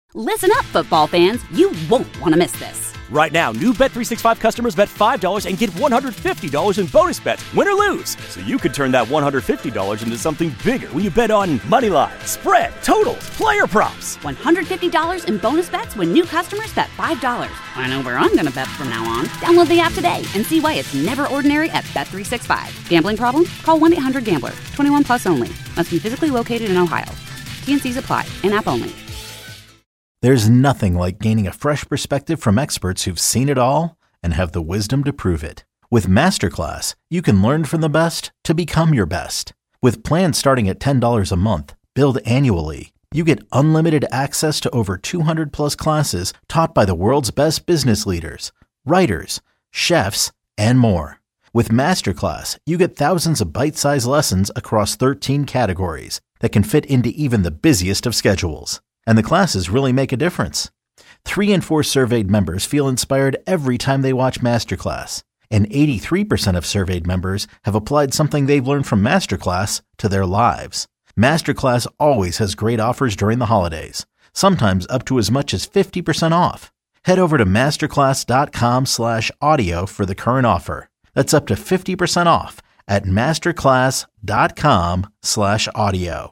Listen up, football fans. You won't want to miss this. Right now, new Bet365 customers bet $5 and get $150 in bonus bets, win or lose. So you could turn that $150 into something bigger when you bet on money line, spread, totals, player props. $150 in bonus bets when new customers bet $5. I know where I'm going to bet from now on. Download the app today and see why it's never ordinary at Bet365. Gambling problem? Call 1-800-GAMBLER. 21 plus only. Must be physically located in Ohio. T&Cs apply. In-app only. There's nothing like gaining a fresh perspective from experts who've seen it all and have the wisdom to prove it. With Masterclass, you can learn from the best to become your best. With plans starting at $10 a month, billed annually, you get unlimited access to over 200 plus classes taught by the world's best business leaders, writers, chefs, and more. With Masterclass, you get thousands of bite-sized lessons across 13 categories that can fit into even the busiest of schedules. And the classes really make a difference. 3 in 4 surveyed members feel inspired every time they watch Masterclass. And 83% of surveyed members have applied something they've learned from Masterclass to their lives. Masterclass always has great offers during the holidays, sometimes up to as much as 50% off. Head over to masterclass.com/audio for the current offer. That's up to 50% off at masterclass.com/audio.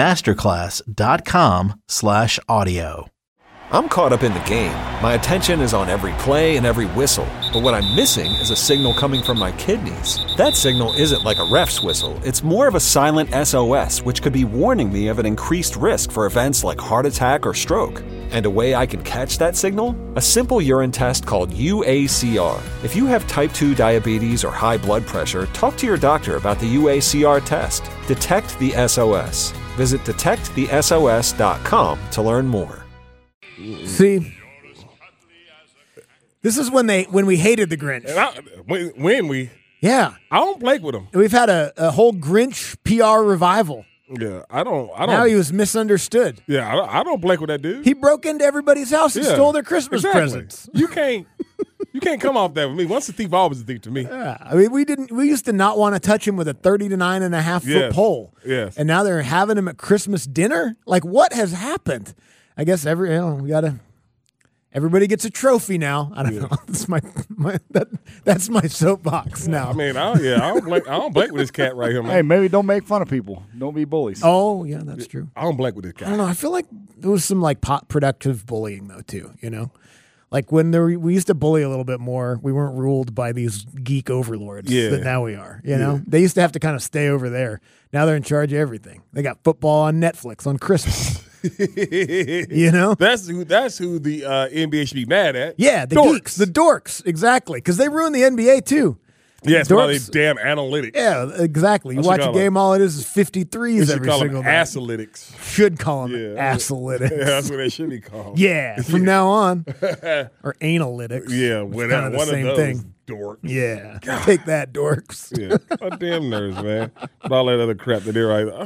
masterclass.com/audio. I'm caught up in the game. My attention is on every play and every whistle. But what I'm missing is a signal coming from my kidneys. That signal isn't like a ref's whistle. It's more of a silent SOS, which could be warning me of an increased risk for events like heart attack or stroke. And a way I can catch that signal? A simple urine test called UACR. If you have type 2 diabetes or high blood pressure, talk to your doctor about the UACR test. Detect the SOS. Visit detectthesos.com to learn more. See, this is when we hated the Grinch. Yeah, I don't blake with him. We've had a whole Grinch PR revival. Yeah, I don't. Now he was misunderstood. Yeah, I don't blake with that dude. He broke into everybody's house and stole their Christmas presents. You can't come off that with me. Once a thief, always a thief to me. Yeah, I mean, we used to not want to touch him with a 39.5-foot pole. Yes. And now they're having him at Christmas dinner? Like, what has happened? I guess everybody gets a trophy now. I don't know. That's my soapbox now. I mean, I don't blake with this cat right here, man. Hey, maybe don't make fun of people. Don't be bullies. Oh, yeah, that's true. I don't blake with this cat. I don't know. I feel like there was some productive bullying though too. You know, like when we used to bully a little bit more. We weren't ruled by these geek overlords that now we are. You know, they used to have to kind of stay over there. Now they're in charge of everything. They got football on Netflix on Christmas. You know, that's who the NBA should be mad at. Yeah, the geeks, the dorks, exactly, because they ruin the NBA too. Yeah, it's all these damn analytics. Yeah, exactly. You watch a game, all it is 53s every single night. Assalytics. Should call them assalytics. Yeah, that's what they should be called. Yeah, from now on. Or analytics. Yeah, whatever. Kind of one the same of those thing. Dorks. Yeah, take that, dorks. Yeah, damn nerds, man. But all that other crap that they're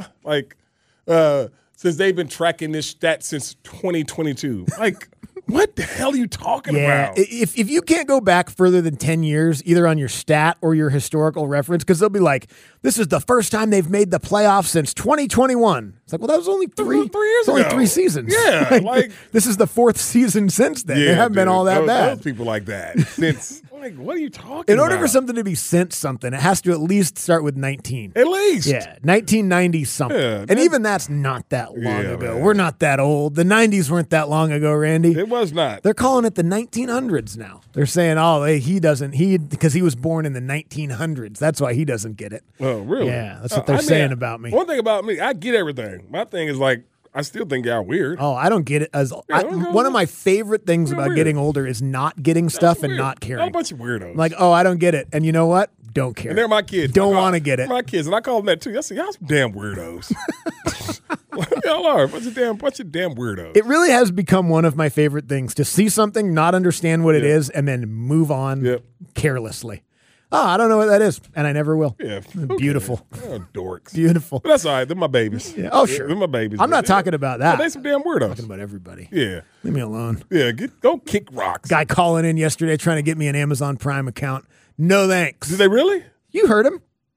since they've been tracking this stat since 2022. Like, what the hell are you talking about? If you can't go back further than 10 years, either on your stat or your historical reference, because they'll be like, this is the first time they've made the playoffs since 2021. It's like, well, that was only three years ago. Only 3 seasons. Yeah. like this is the 4th season since then. They haven't been all that bad. Those people like that. Since, what are you talking about? In order for something to be since something, it has to at least start with 19. At least. Yeah, 1990 something. Yeah, and even that's not that long ago. Man. We're not that old. The 90s weren't that long ago, Randy. It was not. They're calling it the 1900s now. They're saying, because he was born in the 1900s. That's why he doesn't get it. Oh, really? Yeah, that's what they're saying about me. One thing about me, I get everything. My thing is I still think y'all weird. Oh, I don't get it. One of my favorite things about getting older is not getting stuff and not caring. I'm a bunch of weirdos. I'm like, I don't get it. And you know what? Don't care. And they're my kids. Don't want to get it. My kids. And I call them that too. I say, y'all some damn weirdos. Y'all are a bunch of damn weirdos. It really has become one of my favorite things to see something, not understand what it is, and then move on carelessly. I don't know what that is, and I never will. Yeah. Beautiful. Oh, dorks. Beautiful. But that's all right. They're my babies. Yeah. Oh, sure. They're my babies. I'm not talking about that. They some damn weirdos. I'm talking about everybody. Yeah. Leave me alone. Yeah. Go kick rocks. Guy calling in yesterday trying to get me an Amazon Prime account. No thanks. Did they really? You heard him.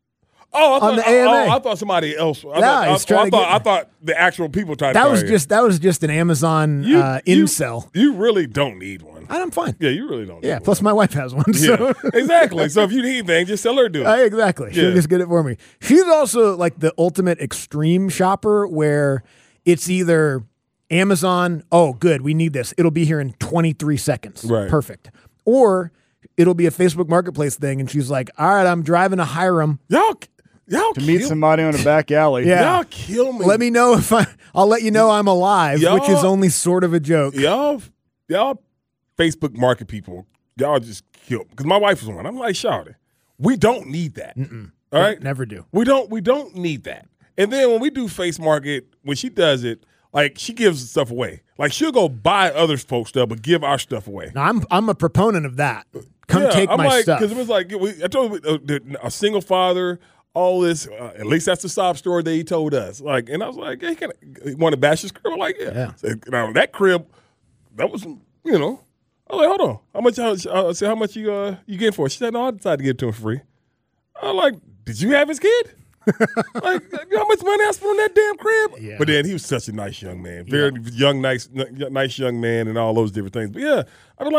on the AMA. I thought somebody else. I thought the actual people tried that to was just an Amazon incel. You really don't need one. I'm fine. Yeah, you really don't. Yeah. Need Plus, one. my wife has one. So. Yeah, exactly. So if you need anything, just tell her to do it. Exactly. She'll just get it for me. She's also like the ultimate extreme shopper, where it's either Amazon. Oh, good. We need this. It'll be here in 23 seconds. Right. Perfect. Or it'll be a Facebook Marketplace thing, and she's like, "All right, I'm driving to Hiram. Y'all to meet somebody on a back alley. Yeah. Y'all kill me. Let me know if I'll let you know I'm alive," which is only sort of a joke. Y'all Facebook market people, y'all just kill. Because my wife was one. I'm like, Shawty, we don't need that. All right? Never do. We don't need that. And then when we do Face Market, when she does it, like she gives stuff away. Like she'll go buy other folks' stuff, but give our stuff away. Now, I'm a proponent of that. Take my stuff. Because it was like, I told you, a single father, all this, at least that's the sob story that he told us. Like, and I was like, yeah, he wanted to bash his crib. I'm like, yeah. So, now that crib, that was, I was like, hold on. I said, how much you getting for it? She said, no, I decided to give it to him for free. I was like, did you have his kid? Like, how much money I spent on that damn crib? Yeah. But then he was such a nice young man. Very young, nice young man and all those different things. But yeah, I'm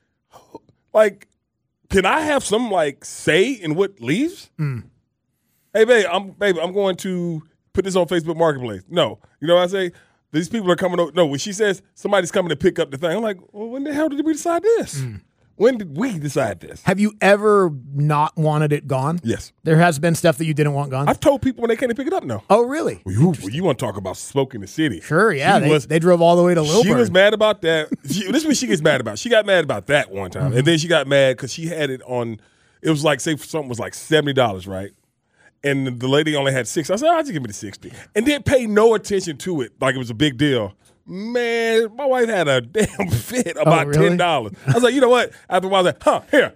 like, can I have some say in what leaves? Hey, babe, I'm going to put this on Facebook Marketplace. No. You know what I say? These people are coming over. No, when she says somebody's coming to pick up the thing, I'm like, well, when the hell did we decide this? When did we decide this? Have you ever not wanted it gone? Yes. There has been stuff that you didn't want gone? I've told people when they can't pick it up, no. Oh, really? Well, you want to talk about smoke in the city. Sure, yeah. They drove all the way to Lilburn. She was mad about that. This is what she gets mad about. She got mad about that one time. And then she got mad because she had it on, it was like, say something was like $70, right? And the lady only had 6. I said, I'll just give me the 60. And didn't pay no attention to it like it was a big deal. Man, my wife had a damn fit about really? $10. I was like, you know what? After a while, I was like, here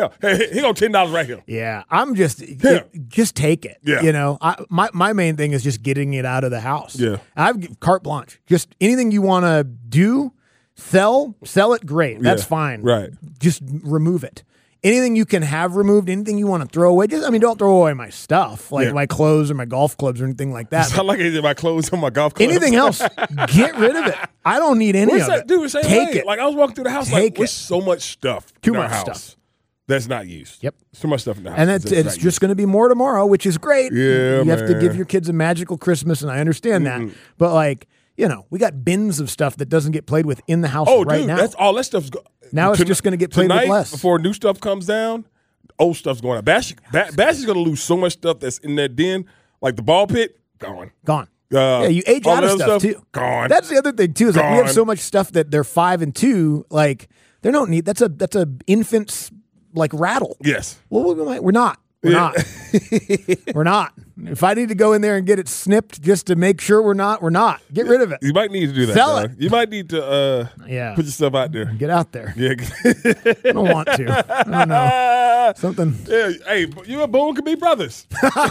go $10 right here. Yeah, I'm just take it. Yeah. My main thing is just getting it out of the house. Yeah. I've carte blanche. Just anything you want to do, sell it, great. That's fine. Right. Just remove it. Anything you can have removed, anything you want to throw away, don't throw away my stuff, like my clothes or my golf clubs or anything like that. It's not like I did my clothes or my golf clubs. Anything else, get rid of it. I don't need any of it. Dude, take it. Like I was walking through the house, there's so much stuff Too in our much house stuff. That's not used. Yep. So much stuff in the house. And it's just going to be more tomorrow, which is great. Yeah, you have to give your kids a magical Christmas, and I understand that. But we got bins of stuff that doesn't get played with in the house right now. That's all that stuff's now it's just going to get played with less. Before new stuff comes down, old stuff's going up. Bash is going to lose so much stuff that's in that den, like the ball pit, gone. Yeah, you age out of stuff too. Gone. That's the other thing too. Is like we have so much stuff that they're 5 and 2. Like they don't need. That's a infant's rattle. Yes. Well, we're not. We're not. We're not. If I need to go in there and get it snipped just to make sure we're not. Get rid of it. You might need to do that. Sell it. You might need to put your stuff out there. Get out there. Yeah. I don't want to. I don't know. Something. Yeah. Hey, you and Boone could be brothers.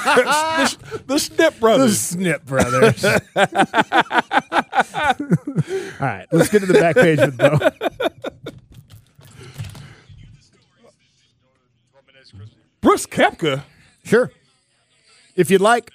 the Snip brothers. The Snip brothers. All right. Let's get to the back page with Bo. Brooks Koepka. Sure. If you'd like.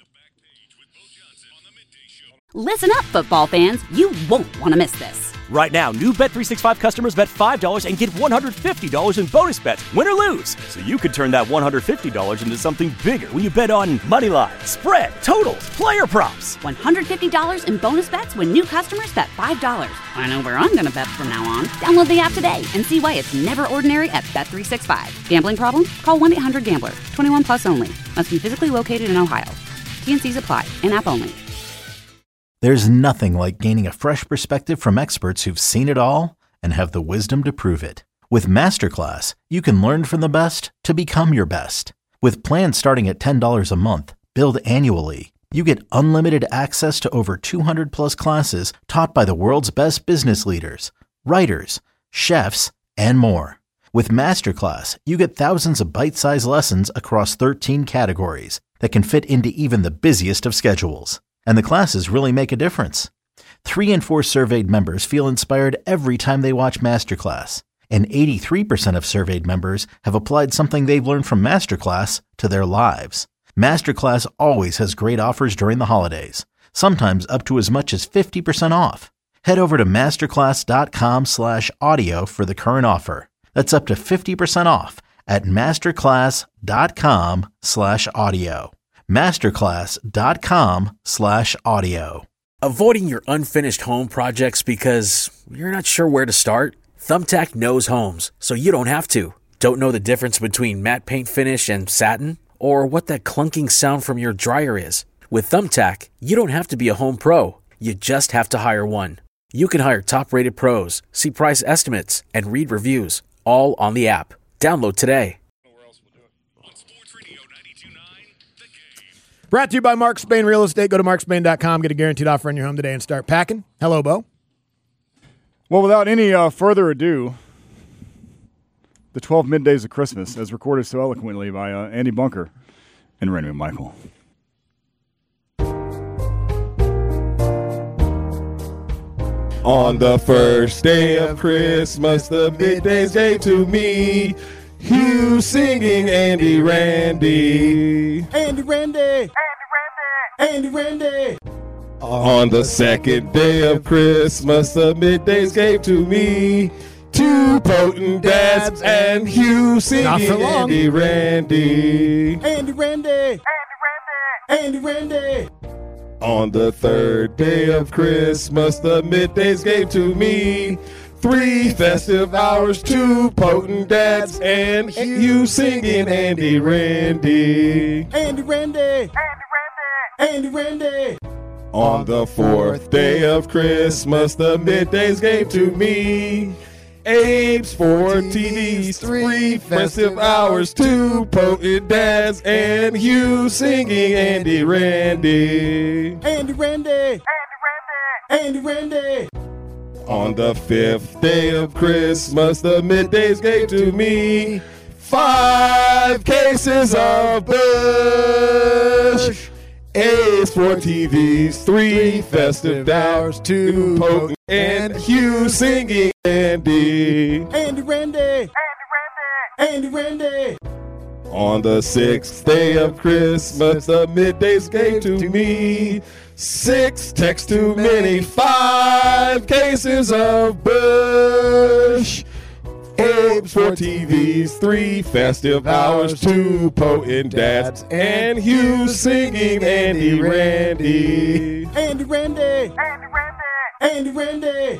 Listen up, football fans. You won't want to miss this. Right now, new Bet365 customers bet $5 and get $150 in bonus bets, win or lose. So you could turn that $150 into something bigger when you bet on money line, spread, totals, player props. $150 in bonus bets when new customers bet $5. I know where I'm going to bet from now on. Download the app today and see why it's never ordinary at Bet365. Gambling problem? Call 1-800-GAMBLER. 21 plus only. Must be physically located in Ohio. T&Cs apply. In-app only. There's nothing like gaining a fresh perspective from experts who've seen it all and have the wisdom to prove it. With Masterclass, you can learn from the best to become your best. With plans starting at $10 a month, billed annually, you get unlimited access to over 200 plus classes taught by the world's best business leaders, writers, chefs, and more. With Masterclass, you get thousands of bite-sized lessons across 13 categories that can fit into even the busiest of schedules. And the classes really make a difference. 3 in 4 surveyed members feel inspired every time they watch Masterclass. And 83% of surveyed members have applied something they've learned from Masterclass to their lives. Masterclass always has great offers during the holidays, sometimes up to as much as 50% off. Head over to masterclass.com/audio for the current offer. That's up to 50% off at masterclass.com/audio. masterclass.com/audio. Avoiding your unfinished home projects because you're not sure where to start? Thumbtack knows homes, so you don't have to. Don't know the difference between matte paint finish and satin? Or what that clunking sound from your dryer is? With Thumbtack, you don't have to be a home pro. You just have to hire one. You can hire top-rated pros, see price estimates, and read reviews, all on the app. Download today. Brought to you by Mark Spain Real Estate. Go to markspain.com, get a guaranteed offer on your home today, and start packing. Hello, Bo. Well, without any further ado, the 12 Middays of Christmas, as recorded so eloquently by Andy Bunker and Randy McMichael. On the first day of Christmas, the middays gave to me. Hugh singing Andy Randy. Andy Randy. Andy Randy. On the second day of Christmas, the middays gave to me. Two potent dads and Hugh singing Andy Randy. Andy Randy. Andy Randy. On the third day of Christmas, the middays gave to me. 3 festive hours, 2 potent dads, and Hugh singing Andy Randy. Andy Randy. Andy Randy. On the fourth day of Christmas, the middays gave to me. Abe's 4 TVs, 3 festive hours, 2 potent dads, and Hugh singing Andy Randy. Andy Randy. Andy Randy. On the fifth day of Christmas, the middays gave to me 5 cases of Bush. A's 4 TVs, 3 festive hours, 2 potent, and Hugh singing Andy. Andy Randy. Andy Randy. On the 6th day of Christmas, the middays gave to me 6 texts too many, 5 cases of Bush. Abe's 4 TVs, 3 festive hours, 2 potent dads, and Hugh singing Andy Randy. Andy Randy. Andy Randy.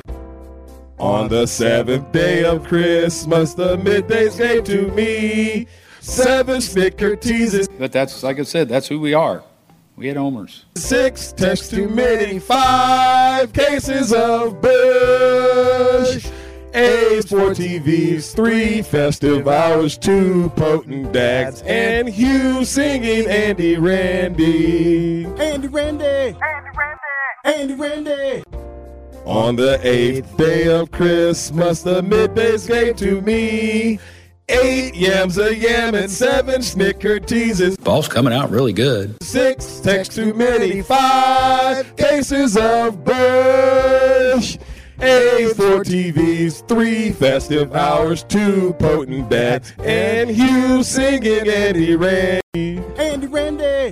On the 7th day of Christmas, the middays gave to me 7 Snicker teases. But that's, like I said, that's who we are. We had homers. 6 texts too many, 5 cases of Bush. A's 4 TVs, 3 festive hours, 2 potent dads, and Hugh singing Andy Randy. Andy Randy. Andy Randy. On the 8th day of Christmas, the middays gave to me 8 yams a yam and 7 Snicker teases. Ball's coming out really good. 6 texts too many, 5 cases of Bush. A's 4 TVs, 3 festive hours, 2 potent dads, and Hugh singing Andy Randy. Andy Randy.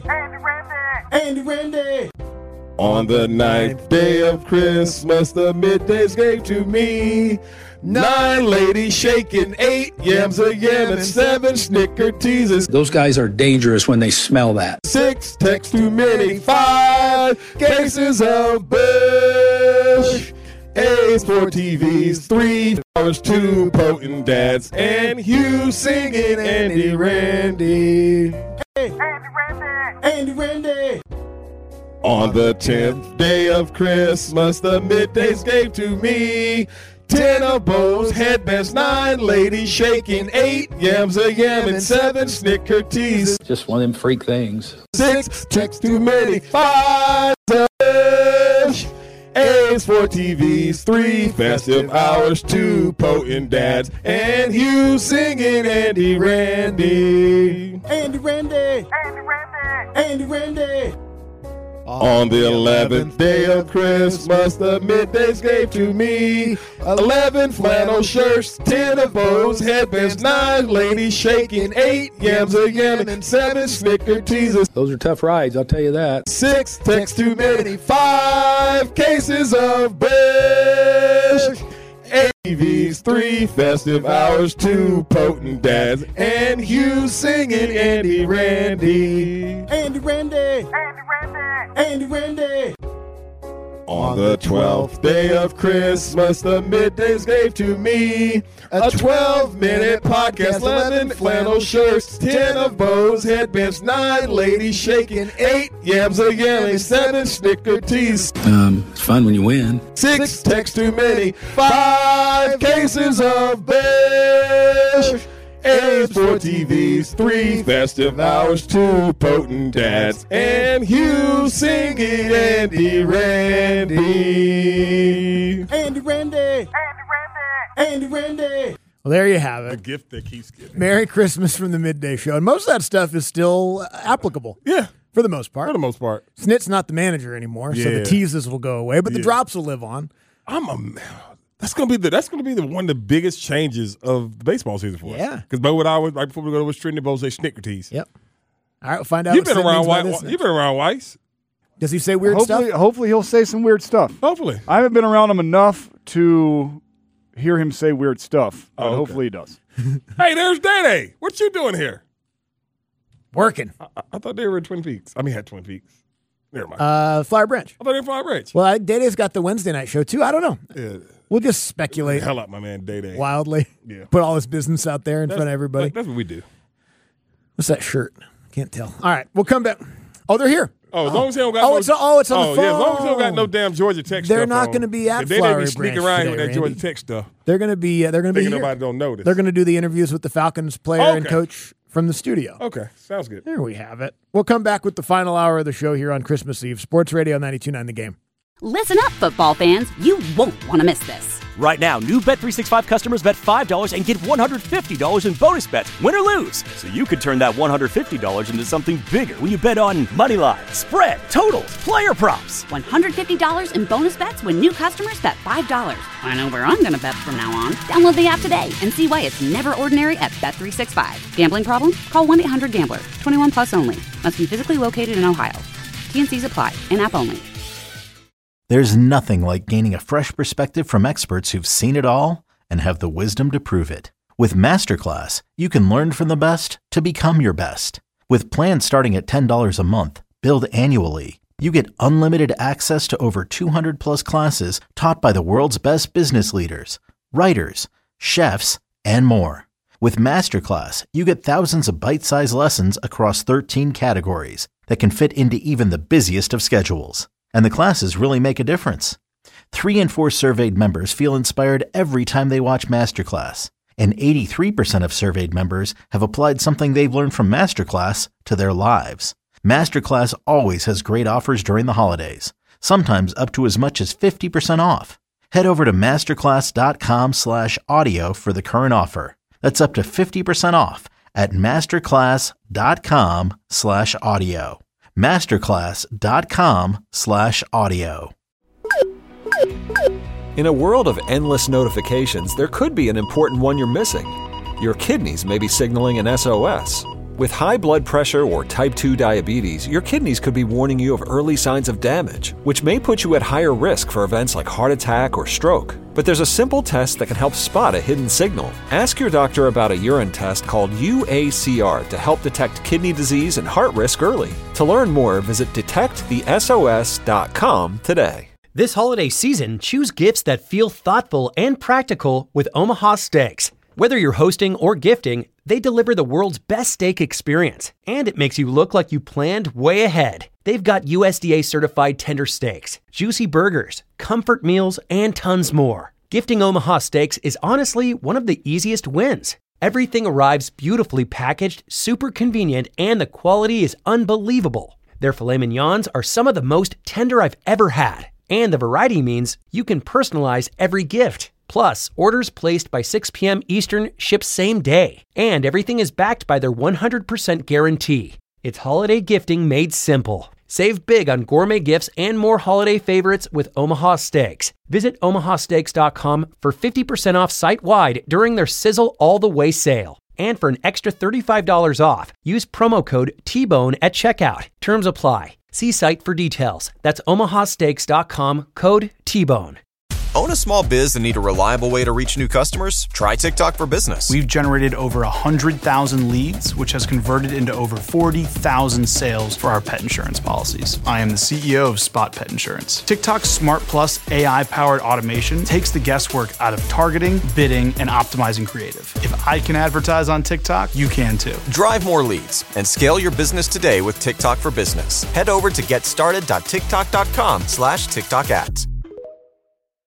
Andy Randy. On the 9th day of Christmas, the middays gave to me 9 ladies shaking, 8 yams a yam, and 7 Snicker teases. Those guys are dangerous when they smell that. 6 texts too many, 5 cases of Bush. A's 4 TVs, 3 hours, 2 potent dads, and Hugh singing Andy Randy. Andy Randy. On the 10th day of Christmas, the middays gave to me 10 of Bo's headbands, 9 ladies shaking, 8 yams a yam, and 7 Snicker teas. Just one of them freak things. 6 texts too many, 5 Bush. A's 4 TVs, 3 festive hours, 2 potent dads, and Hugh singing Andy Randy. Andy Randy. Andy Randy. On the 11th day of Christmas, the middays gave to me 11 flannel shirts, 10 of bows, headbands, 9 ladies shaking, 8 yams a yam, and 7 Snicker teasers. Those are tough rides, I'll tell you that. 6 texts too many, 5 cases of Busch. 8 TVs, 3 festive hours, 2 potent dads, and Hugh singing Andy Randy. Andy Randy. Andy Randy. Andy Randy. On the 12th day of Christmas, the middays gave to me a 12-minute podcast, 11 flannel shirts, 10 of bows, headbands, 9 ladies shaking, 8 yams a yam, 7 Snicker teas. It's fun when you win. 6 texts too many, 5 cases of Busch. 8 sport TVs, 3 festive hours, 2 potent dads, and Hugh singing Andy Randy. Andy Randy. Andy Randy. Andy Randy. Well, there you have The it. gift that keeps giving. Merry Christmas from the Midday Show. And most of that stuff is still applicable. Yeah. For the most part. For the most part. Snit's not the manager anymore, so the Yeah. teases will go away, but the Yeah. drops will live on. That's gonna be one of the biggest changes of the baseball season for us. Yeah. Because Bo would always, right before we go to what's trending, Bo say Snicker teas. Yep. All right, we'll find out. You've what been Sid around means by Weiss. this You've been around Weiss. Does he say weird stuff? Hopefully he'll say some weird stuff. Hopefully. I haven't been around him enough to hear him say weird stuff, but okay. hopefully he does. Hey, there's Day. What you doing here? Working. I thought they were in Twin Peaks. I mean, had Twin Peaks. Never mind. Flower Branch. I thought they were in Flower Branch. Well, Day-Day's got the Wednesday night show, too. I don't know. Yeah. We'll just speculate Hell out, my man, Day. wildly. Yeah. Put all his business out there in front of everybody. That's what we do. What's that shirt? Can't tell. All right, we'll come back. Oh, they're here. Oh, as long as he don't got it's on the phone. Yeah, as long as he don't got no damn Georgia Tech stuff. They're not going to be at If they Flowery be sneaking Branch around today, with that Randy. Georgia Tech stuff. They're going to be here. Thinking nobody don't notice. They're going to do the interviews with the Falcons player and Okay. coach from the studio. Okay, sounds good. There we have it. We'll come back with the final hour of the show here on Christmas Eve. Sports Radio 92.9 The Game. Listen up, football fans. You won't want to miss this. Right now, new Bet365 customers bet $5 and get $150 in bonus bets, win or lose. So you could turn that $150 into something bigger when you bet on money line, spread, totals, player props. $150 in bonus bets when new customers bet $5. I know where I'm going to bet from now on. Download the app today and see why it's never ordinary at Bet365. Gambling problem? Call 1-800-GAMBLER. 21 plus only. Must be physically located in Ohio. T&Cs apply. In-app only. There's nothing like gaining a fresh perspective from experts who've seen it all and have the wisdom to prove it. With Masterclass, you can learn from the best to become your best. With plans starting at $10 a month, billed annually, you get unlimited access to over 200 plus classes taught by the world's best business leaders, writers, chefs, and more. With Masterclass, you get thousands of bite-sized lessons across 13 categories that can fit into even the busiest of schedules. And the classes really make a difference. 3 in 4 surveyed members feel inspired every time they watch Masterclass. And 83% of surveyed members have applied something they've learned from Masterclass to their lives. Masterclass always has great offers during the holidays, sometimes up to as much as 50% off. Head over to masterclass.com/audio for the current offer. That's up to 50% off at masterclass.com/audio. masterclass.com/audio. In a world of endless notifications, there could be an important one you're missing. Your kidneys may be signaling an SOS. With high blood pressure or type 2 diabetes, your kidneys could be warning you of early signs of damage, which may put you at higher risk for events like heart attack or stroke. But there's a simple test that can help spot a hidden signal. Ask your doctor about a urine test called UACR to help detect kidney disease and heart risk early. To learn more, visit detectthesos.com today. This holiday season, choose gifts that feel thoughtful and practical with Omaha Steaks. Whether you're hosting or gifting, they deliver the world's best steak experience, and it makes you look like you planned way ahead. They've got USDA certified tender steaks, juicy burgers, comfort meals, and tons more. Gifting Omaha Steaks is honestly one of the easiest wins. Everything arrives beautifully packaged, super convenient, and the quality is unbelievable. Their filet mignons are some of the most tender I've ever had, and the variety means you can personalize every gift. Plus, orders placed by 6 p.m. Eastern ship same day, and everything is backed by their 100% guarantee. It's holiday gifting made simple. Save big on gourmet gifts and more holiday favorites with Omaha Steaks. Visit omahasteaks.com for 50% off site-wide during their Sizzle All the Way sale. And for an extra $35 off, use promo code T-Bone at checkout. Terms apply. See site for details. That's omahasteaks.com, code T-Bone. Own a small biz and need a reliable way to reach new customers? Try TikTok for Business. We've generated over 100,000 leads, which has converted into over 40,000 sales for our pet insurance policies. I am the CEO of Spot Pet Insurance. TikTok's Smart Plus AI-powered automation takes the guesswork out of targeting, bidding, and optimizing creative. If I can advertise on TikTok, you can too. Drive more leads and scale your business today with TikTok for Business. Head over to getstarted.tiktok.com/TikTok ads.